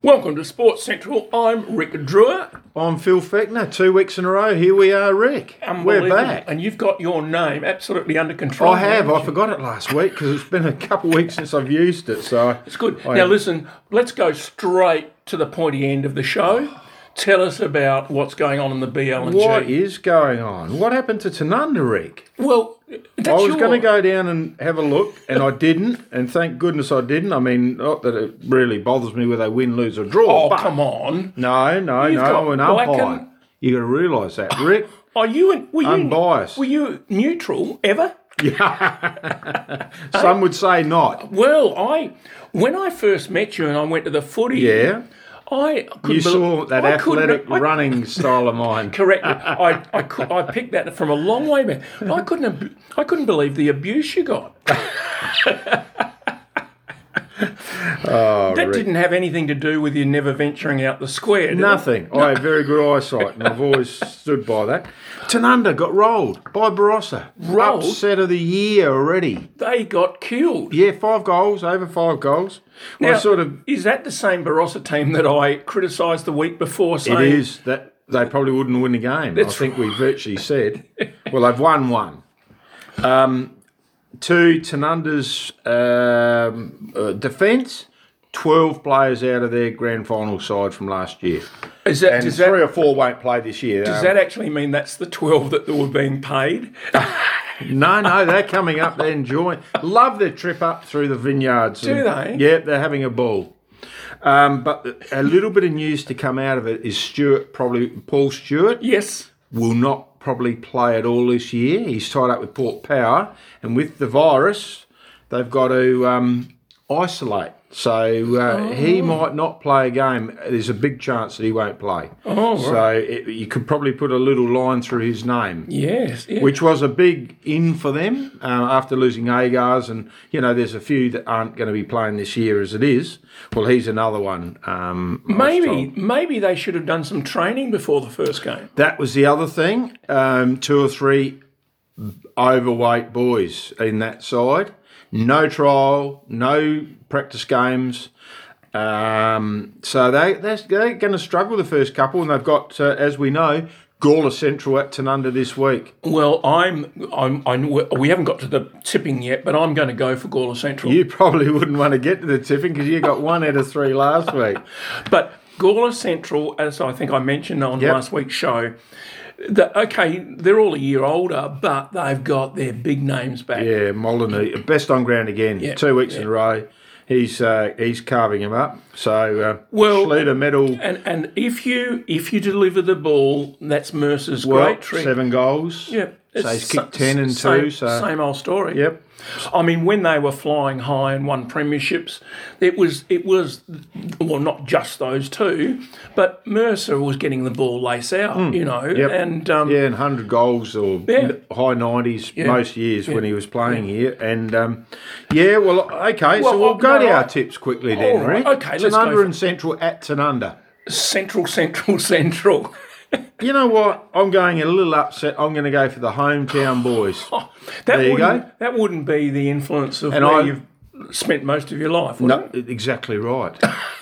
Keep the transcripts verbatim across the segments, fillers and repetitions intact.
Welcome to Sports Central. I'm Rick Drewer. I'm Phil Fechner. Two weeks in a row. Here we are, Rick. We're back. And you've got your name absolutely under control. I have. now, I forgot it last week because it's been a couple of weeks since I've used it. So It's good. I now, have- listen, let's go straight to the pointy end of the show. Tell us about what's going on in the B L and G. What is going on? What happened to Tanunda, Rick? Well, that's I was your... going to go down and have a look, and I didn't. And thank goodness I didn't. I mean, not that it really bothers me whether they win, lose, or draw. Oh, but come on. No, no, You've no. got I'm an black umpire. and- You got to realise that, Rick. Are you... in- Were you Unbiased. Were you neutral ever? Some would say not. Well, I... When I first met you and I went to the footy... Yeah. I couldn't You saw bel- that I couldn't- athletic I- running style of mine. Correct. I, I, cou- I picked that from a long way back. I couldn't ab- I couldn't believe the abuse you got. Oh, That Rick. didn't have anything to do with you never venturing out the square. Did it? Nothing. I have very good eyesight, and I've always stood by that. Tanunda got rolled by Barossa. Rolled? Upset of the year already. They got killed. Yeah, five goals, over five goals. I Now, sort of. is that the same Barossa team that I criticised the week before? It Saying is that they probably wouldn't win the game. That's I think we virtually said. Well, they've won one. Um, to Tanunda's um, uh, defence, twelve players out of their grand final side from last year. Is that, And does three that or four won't play this year. does Um, that actually mean that's the twelve that were being paid? No, no, they're coming up. They're enjoying. Love their trip up through the vineyards. Do and- they? Yeah, they're having a ball. Um, but a little bit of news to come out of it is Stewart, probably Paul Stewart, Yes. will not probably play at all this year. He's tied up with Port Power, and with the virus, they've got to um, isolate. So uh, he might not play a game. There's a big chance that he won't play. Oh, So it, you could probably put a little line through his name. Yes. Yeah. Which was a big in for them uh, after losing Agars, and you know there's a few that aren't going to be playing this year as it is. Well, he's another one. Um, I was Maybe told. maybe they should have done some training before the first game. That was the other thing. Um, two or three overweight boys in that side. No trial, no practice games. Um, so they they're, they're going to struggle the first couple, and they've got, uh, as we know, Gawler Central at Tanunda this week. Well, I'm, I'm, I we haven't got to the tipping yet, but I'm going to go for Gawler Central. You probably wouldn't want to get to the tipping because you got one out of three last week. But Gawler Central, as I think I mentioned on Yep. last week's show, that okay, they're all a year older, but they've got their big names back. Yeah, Molyneux, best on ground again, Yeah, two weeks yeah. in a row. He's uh, he's carving him up. So uh, Well, Schluter medal, And and if you if you deliver the ball, that's Mercer's well, great trick. seven goals. Yeah, So he's sa- kicked ten and same, two. So same old story. yep. I mean, when they were flying high and won premierships, it was it was well, not just those two, but Mercer was getting the ball lace out, you know, Yep. and um, Yeah, and one hundred goals or Yeah. high nineties most years when he was playing here. And, um, yeah, well, okay, Well, so we'll oh, go no, to I- our tips quickly then, All right, Rick. okay, let's go Tanunda for and Central at Tanunda. Central, Central, Central. You know what? I'm going a little upset. I'm going to go for the hometown boys. Oh, that There you wouldn't, go. That wouldn't be the influence of And where I- you've spent most of your life, would No, it? exactly right.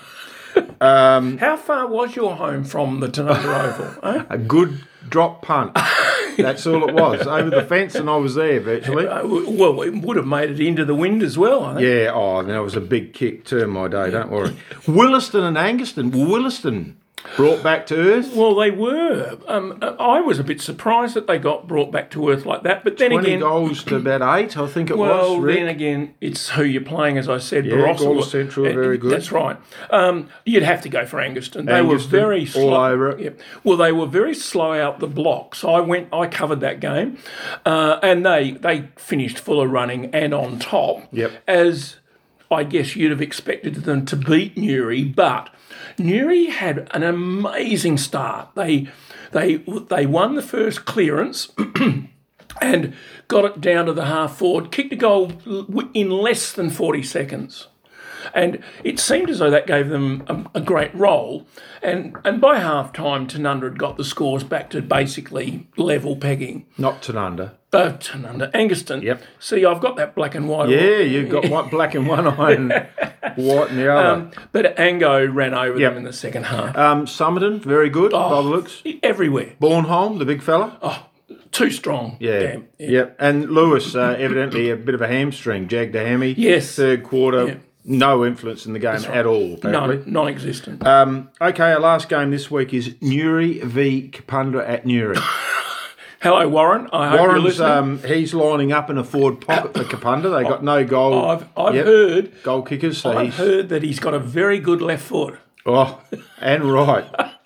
How far was your home from the Tanunda Oval? Eh? A good drop punt. That's all it was. Over the fence, and I was there virtually. Uh, well, it would have made it into the wind as well, I think. Yeah, oh, and that was a big kick too in my day, don't worry. Williston and Angaston. Williston brought back to earth. Well, they were. Um, I was a bit surprised that they got brought back to earth like that. But then twenty again, goals to about eight, I think it well, was. Rick. then again, it's who you're playing, as I said. Yeah, Barossa Gawler were- Central are uh, very good. That's right. Um, you'd have to go for Angaston. They were Angaston, very all slow. over it. Yeah. Well, they were very slow out the block. So I went. I covered that game, uh, and they they finished full of running and on top. Yep. As I guess you'd have expected them to beat Newry, but Newry had an amazing start. They they they won the first clearance and got it down to the half forward, kicked a goal in less than forty seconds. And it seemed as though that gave them a, a great role. And and by half time, Tanunda had got the scores back to basically level pegging. Not Tanunda. Uh, Tanunda, Angaston. Yep. See, I've got that black and white. Yeah, you've got one black in one eye and white in the other. Um, but Ango ran over Yep. them in the second half. Um, Somerton, very good by the looks. Everywhere. Bornholm, the big fella. Oh, too strong. Yeah. Damn. Yeah. Yep. And Lewis, uh, evidently a bit of a hamstring, jagged a hammy. Yes. Third quarter, Yeah. no influence in the game at all, apparently. No, non-existent. Um, okay, our last game this week is Newry v Kapunda at Newry. Hello, Warren. I hope you're Warren's listening. um, he's lining up in a forward pocket for Kapunda. They got no goal. I've, I've Yep. heard. Goal kickers. So I've he's heard that he's got a very good left foot. oh, and right.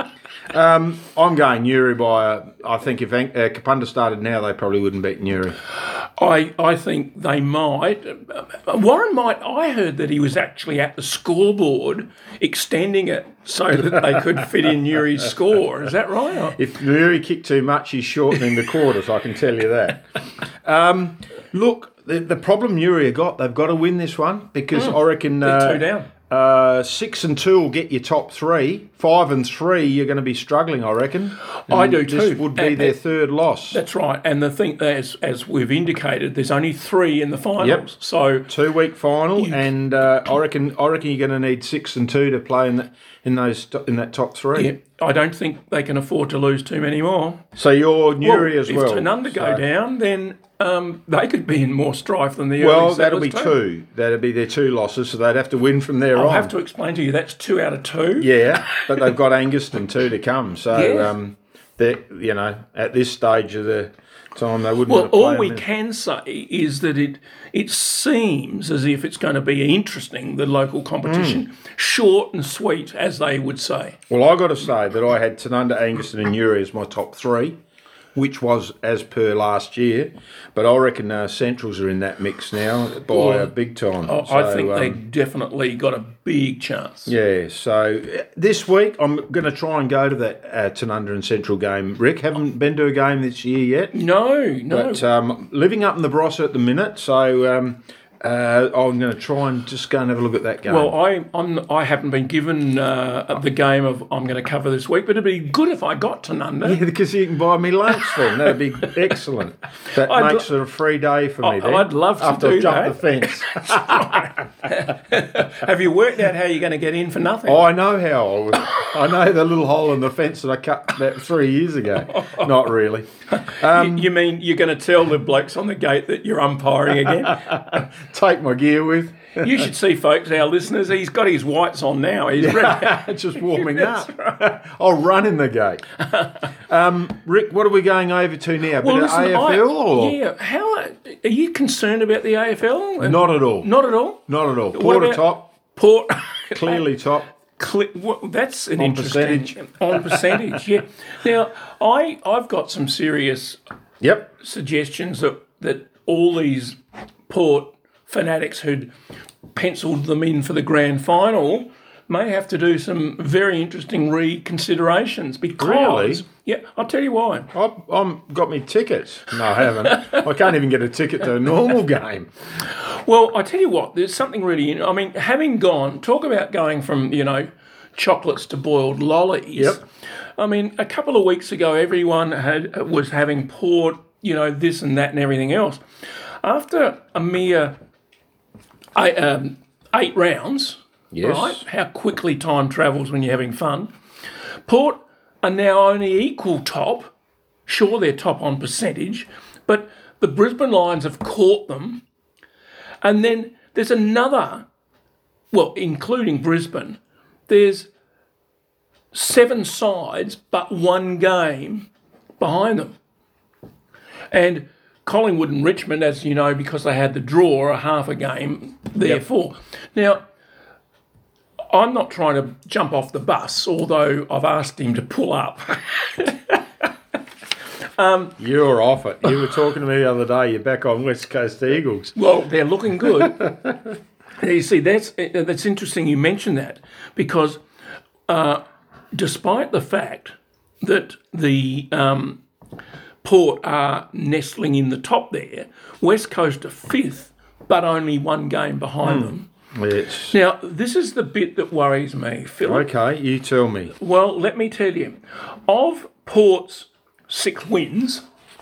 Um, I'm going Newry by. Uh, I think if uh, Kapunda started now, they probably wouldn't beat Newry. I, I think they might. Uh, Warren might. I heard that he was actually at the scoreboard extending it so that they could fit in Newry's score. Is that right? If Newry kick too much, he's shortening the quarters. I can tell you that. Um, look, the, the problem Newry have got, they've got to win this one because Mm. I reckon They're uh, two down. Uh, six and two will get you top three. Five and three, you're going to be struggling, I reckon. I And do this too. would be And- their and- third loss. That's right. And the thing, as as we've indicated, there's only three in the finals. Yep. So Two week final, You- and uh, I reckon I reckon you're going to need six and two to play in that in those in that top three. yeah, I don't think they can afford to lose too many more. So you're Newry as if well. Tanunda go So- down, then um, they could be in more strife than the Well, early that'll be settlers too. two. That'll be their two losses, so they'd have to win from there I'll on. have to explain to you that's two out of two. Yeah, but they've got Angaston too to come. So Yes. um, they you know at this stage of the time they wouldn't. Well, want to play all we them. can say is that it it seems as if it's going to be interesting, the local competition, Hmm. short and sweet, as they would say. Well, I got to say that I had Tanunda, Angaston, and Newry as my top three, which was as per last year. But I reckon uh, Centrals are in that mix now by Well, a big time. I, I So, think um, they definitely got a big chance. Yeah, so uh, this week I'm going to try and go to that uh, Tanunda and Central game. Rick, haven't been to a game this year yet, No, no. but um, living up in the Barossa at the minute, so um, uh, I'm going to try and just go and have a look at that game. Well, I I'm, I haven't been given uh, the game of I'm going to cover this week, but it'd be good if I got Tanunda. yeah, because you can buy me lunch then. That'd be excellent. That I'd makes it a free day for me I- then. I'd love to after do I've jumped that. the fence. Have you worked out how you're going to get in for nothing? Oh, I know how. I, would, I know the little hole in the fence that I cut about three years ago. Not really. Um, you, you mean you're going to tell the blokes on the gate that you're umpiring again? take my gear with. You should see, folks, our listeners. He's got his whites on now. He's ready. Just warming That's up. I'll run in the gate. Um, Rick, what are we going over to now? A Well, bit listen, of A F I- L or yeah. How are you concerned about the A F L? not at all? Not at all. Not at all. What Porter about- top, Port. clearly top. Cle- well, that's an On interesting percentage. on percentage. Yeah. Now, I I've got some serious Yep. suggestions that that all these Port fanatics who'd penciled them in for the grand final may have to do some very interesting reconsiderations because Really? yeah, I'll tell you why. I've I'm got me tickets. No, I haven't. I can't even get a ticket to a normal game. Well, I tell you what, there's something really. in- I mean, having gone, talk about going from you know chocolates to boiled lollies. Yep. I mean, a couple of weeks ago, everyone had was having Port, you know, this and that and everything else. After a mere eight, um, eight rounds, Yes. right? How quickly time travels when you're having fun. Port are now only equal top. Sure, they're top on percentage, but the Brisbane Lions have caught them. And then there's another, well, including Brisbane, there's seven sides but one game behind them. And Collingwood and Richmond, as you know, because they had the draw, are half a game, therefore. Now, I'm not trying to jump off the bus, although I've asked him to pull up. You're off it. You were talking to me the other day. You're back on West Coast Eagles. Well, they're looking good. You see, that's that's interesting you mentioned that because uh, despite the fact that the um, Port are nestling in the top there, West Coast are fifth, but only one game behind them. It's, Now, this is the bit that worries me, Philip. okay, you tell me. Well, let me tell you. Of Port's six wins,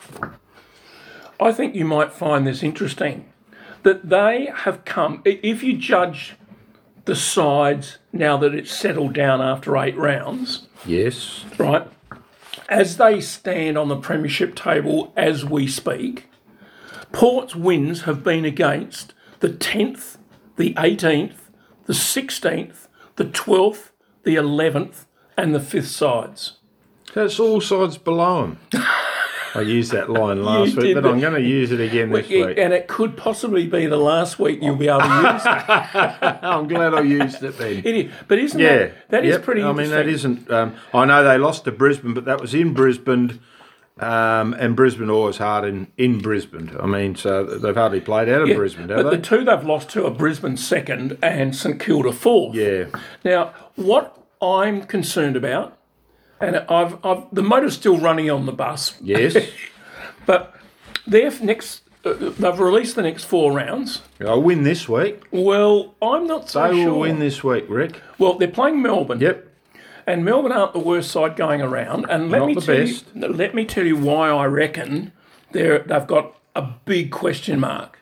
I think you might find this interesting. That they have come, i- if you judge the sides now that it's settled down after eight rounds, Yes. right, as they stand on the premiership table as we speak, Port's wins have been against the tenth, the eighteenth, the sixteenth, the twelfth, the eleventh, and the fifth sides. That's all sides below them. I used that line last You week, did, but but- I'm going to use it again this Yeah, week. and it could possibly be the last week you'll be able to use it. I'm glad I used it then. It is, but isn't Yeah, that that is yep. pretty I mean, interesting? that isn't. Um, I know they lost to Brisbane, but that was in Brisbane, um, and Brisbane always hard in, in Brisbane. I mean, so they've hardly played out of Yeah, Brisbane, have but they? the two they've lost to are Brisbane second and St Kilda fourth. Yeah, Now, what I'm concerned about, and I've, I've the motor's still running on the bus, yes. but their next uh, they've released the next four rounds. I'll win this week. Well, I'm not so They sure. will win this week, Rick. Well, they're playing Melbourne. Yep. And Melbourne aren't the worst side going around. And let Not me the tell best. you, let me tell you why I reckon they're they've got a big question mark.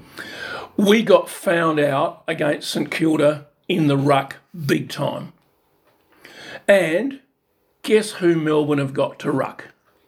We got found out against St Kilda in the ruck big time. And guess who Melbourne have got to ruck?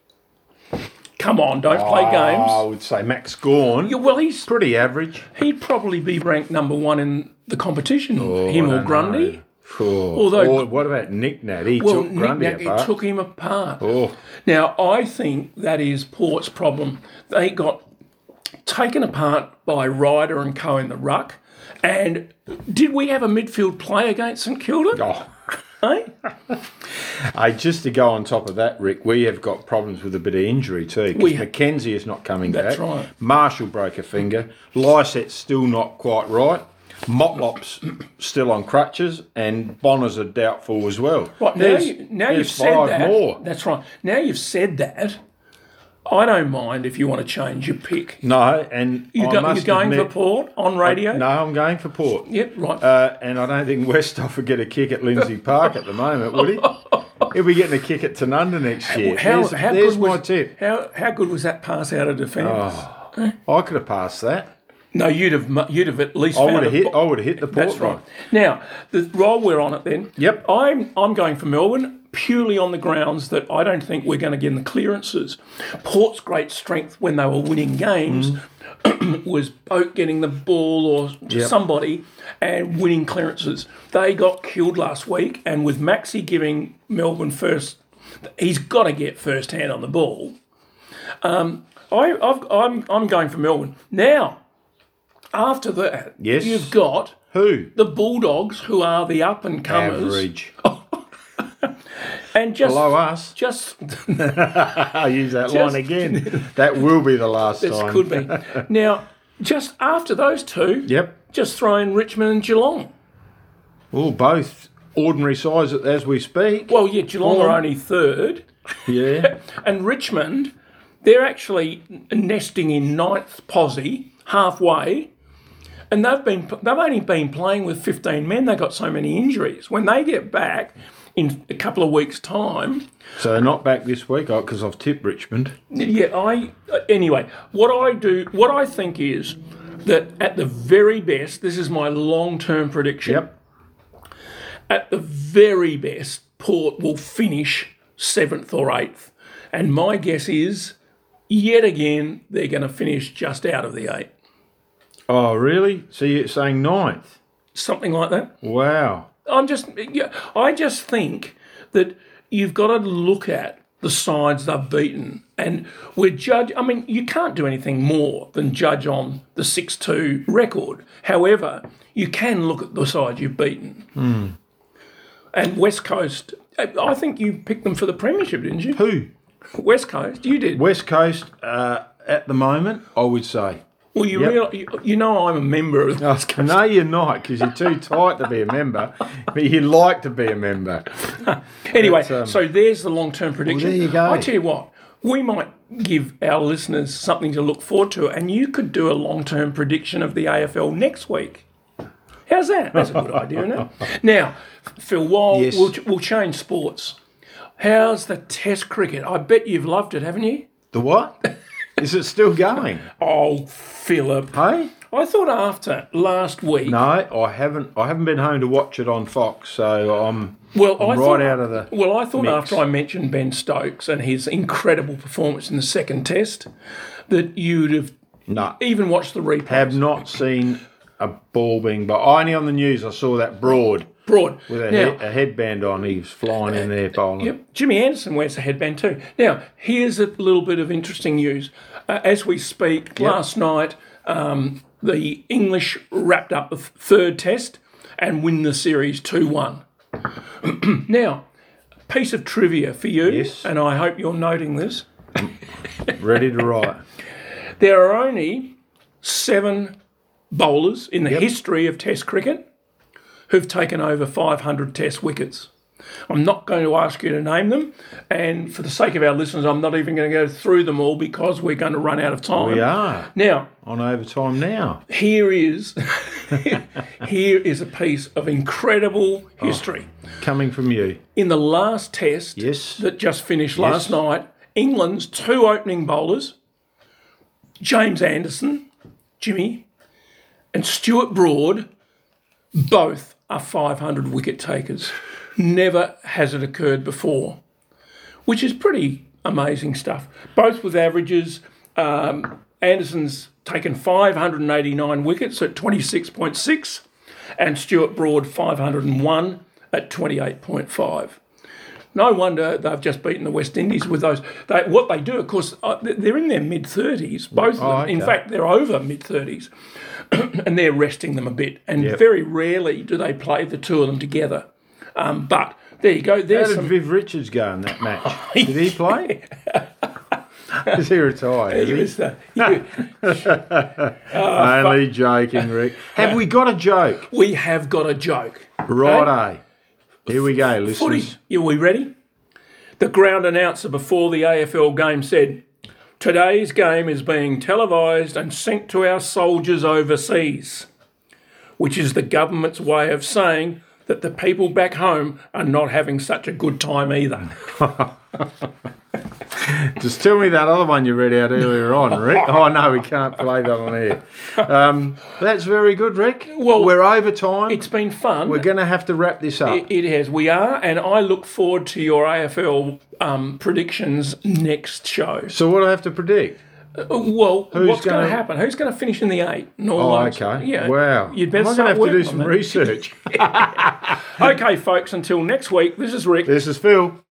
Come on, don't play I games. would say Max Gorn. Yeah, well, he's Pretty average. he'd probably be ranked number one in the competition. Him Oh, I or don't Grundy. know. Oh, Although- or what about Nick Nat? He Well, took Nick Grundy Nack, it apart. took him apart. Oh, Now, I think that is Port's problem. They got taken apart by Ryder and Co in the ruck. And did we have a midfield play against St Kilda? oh. Eh? Hey, just to go on top of that, Rick, we have got problems with a bit of injury too. We- Because Mackenzie is not coming That's back. right. Marshall broke a finger. Lysett's still not quite right. Motlop's still on crutches, and Bonners are doubtful as well. Right, now, There's- you, now you've there's said five that. more. That's right. Now you've said that. I don't mind if you want to change your pick. No, and You I go, must you're going admit, for Port on radio? No, I'm going for Port. Yep, right. Uh, and I don't think Westhoff would get a kick at Lindsay Park at the moment, would he? He'll be getting a kick at Tanunda next year. how there's how there's good my was, tip. How, how good was that pass out of defence? I could have passed that. No, you'd have mu- you'd have at least I found would have a hit. bo- I would have hit the Port That's one. right. Now, the, while we're on it then, Yep. I'm I'm going for Melbourne purely on the grounds that I don't think we're going to get in the clearances. Port's great strength when they were winning games was both getting the ball or to Mm. Yep. somebody and winning clearances. They got killed last week, and with Maxi giving Melbourne first, he's got to get first hand on the ball. Um, I, I've, I'm I'm going for Melbourne now. After that, Yes. you've got Who? the Bulldogs, who are the up and comers, Average. and just Below us. just I'll use that Just- line again. That will be the last this time. could be now. Just after those two, Yep. just throw in Richmond and Geelong. Oh, both ordinary size as we speak. Well, yeah, Geelong Go are on. only third, Yeah. and Richmond, they're actually nesting in ninth posse, halfway. And they've been they've only been playing with fifteen men. They got so many injuries. When they get back in a couple of weeks' time, So they're not back this week because I've tipped Richmond. yeah, I anyway. What I do, what I think is that at the very best, this is my long-term prediction. Yep. At the very best, Port will finish seventh or eighth, and my guess is, yet again, they're going to finish just out of the eight, Oh, really? So you're saying ninth? something like that. Wow. I'm just, yeah, I just think that you've got to look at the sides they've beaten, and we're judge. I mean, you can't do anything more than judge on the six two record. However, you can look at the sides you've beaten. Hmm. And West Coast, I think you picked them for the premiership, didn't you? Who? West Coast, you did. West Coast, uh, at the moment, I would say. Well, you Yep. real, you, you know I'm a member of the West Coast. No, you're not, because you're too tight to be a member, but you like to be a member. Anyway, But, um, so there's the long-term prediction. there you go. I tell you what, we might give our listeners something to look forward to, and you could do a long-term prediction of the A F L next week. How's that? That's a good idea, isn't it? Now, Phil, while Yes. we'll, we'll change sports. How's the Test cricket? I bet you've loved it, haven't you? The what? Is it still going? Oh, Philip. Hey? I thought after last week. No, I haven't. I haven't been home to watch it on Fox, so I'm, Well, I'm I right thought, out of the. Well, I thought mix. after I mentioned Ben Stokes and his incredible performance in the second Test, that you'd have No, even watched the replay. have not seen a ball being. But only on the news I saw that Broad Broad. with a, Now, head, a headband on. He was flying in there bowling. Yep, Jimmy Anderson wears a headband too. Now, here's a little bit of interesting news. Uh, as we speak, last night, um, the English wrapped up the th- third Test and win the series two one. Now, piece of trivia for you, Yes. and I hope you're noting this. Ready to write. There are only seven bowlers in the history of Test cricket who've taken over five hundred Test wickets. I'm not going to ask you to name them, and for the sake of our listeners, I'm not even going to go through them all because we're going to run out of time. We are Now, on overtime now. here is here is a piece of incredible history. Coming from you. In the last Test Yes. that just finished last night, England's two opening bowlers, James Anderson, Jimmy, and Stuart Broad, both are five hundred wicket takers. Never has it occurred before, which is pretty amazing stuff. Both with averages. Um, Anderson's taken five hundred eighty-nine wickets at twenty-six point six, and Stuart Broad five hundred one at twenty-eight point five. No wonder they've just beaten the West Indies with those. They, what they do, of course, uh, they're in their mid-thirties, both of them. Oh, okay. In fact, they're over mid-thirties, and they're resting them a bit. And Yep. very rarely do they play the two of them together. Um, but there you go. How There's did some. Viv Richards go in that match? Did he play? Is he retired? Is He he? was the- you- Only joking, Rick. Have we got a joke? we have got a joke. Righto. Here we go, Footy. listeners. Are we ready? The ground announcer before the A F L game said, "Today's game is being televised and sent to our soldiers overseas," which is the government's way of saying that the people back home are not having such a good time either. Just tell me that other one you read out earlier on, Rick. Oh, no, we can't play that on air. Um, that's very good, Rick. Well, we're over time. It's been fun. We're going to have to wrap this up. It, it has. We are, and I look forward to your A F L um, predictions next show. So what do I have to predict? Uh, well, what's going to gonna- happen? Who's going to finish in the eight? And all Oh, those- okay. Yeah. Wow. You'd better I'm start going to have to do working on some that. research. Okay, folks. Until next week. This is Rick. This is Phil.